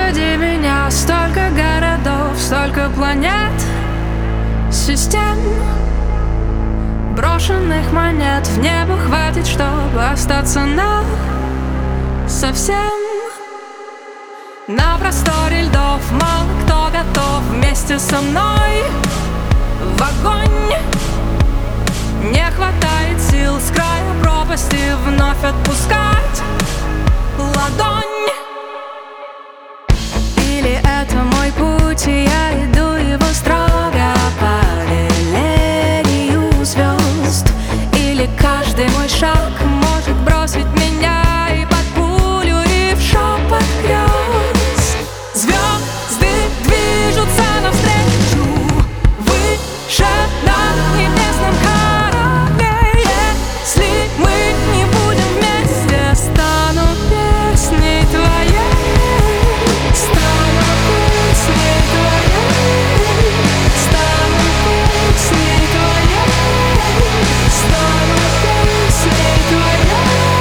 Позади меня столько городов, столько планет, систем, брошенных монет. В небо хватит, чтобы остаться совсем. На просторе льдов мало кто готов вместе со мной в огонь. Не хватает сил с края пропасти вновь отпускать ладонь. Или это мой путь, и я иду его строго по велению звезд. Или каждый мой шаг может бросить меня и под пулю, и в шепот грез. Звезды движутся навстречу выше на небесном корабле. Если мы не будем вместе, стану песней твоей. Стану песней твоей. Стану песней твоей. Стану песней твоей.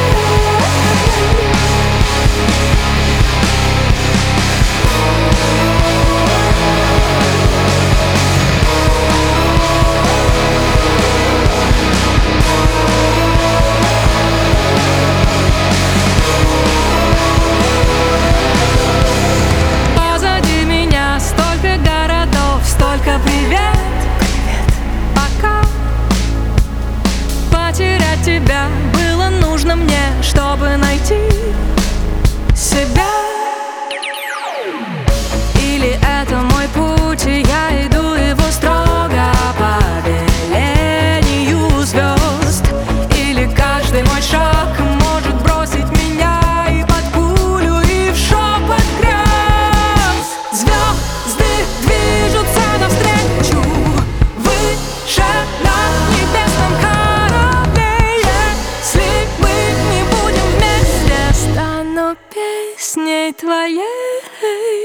Позади меня столько городов, столько привет. Пока потерять тебя было нужно мне, чтобы найти себя. Или это мой путь, и я иду его строго по велению звезд. Или каждый мой шаг может бросить меня и под пулю, и в шепот грез. Звезды движутся навстречу выше на небесном корабле. Если мы не будем вместе, стану песней твоей.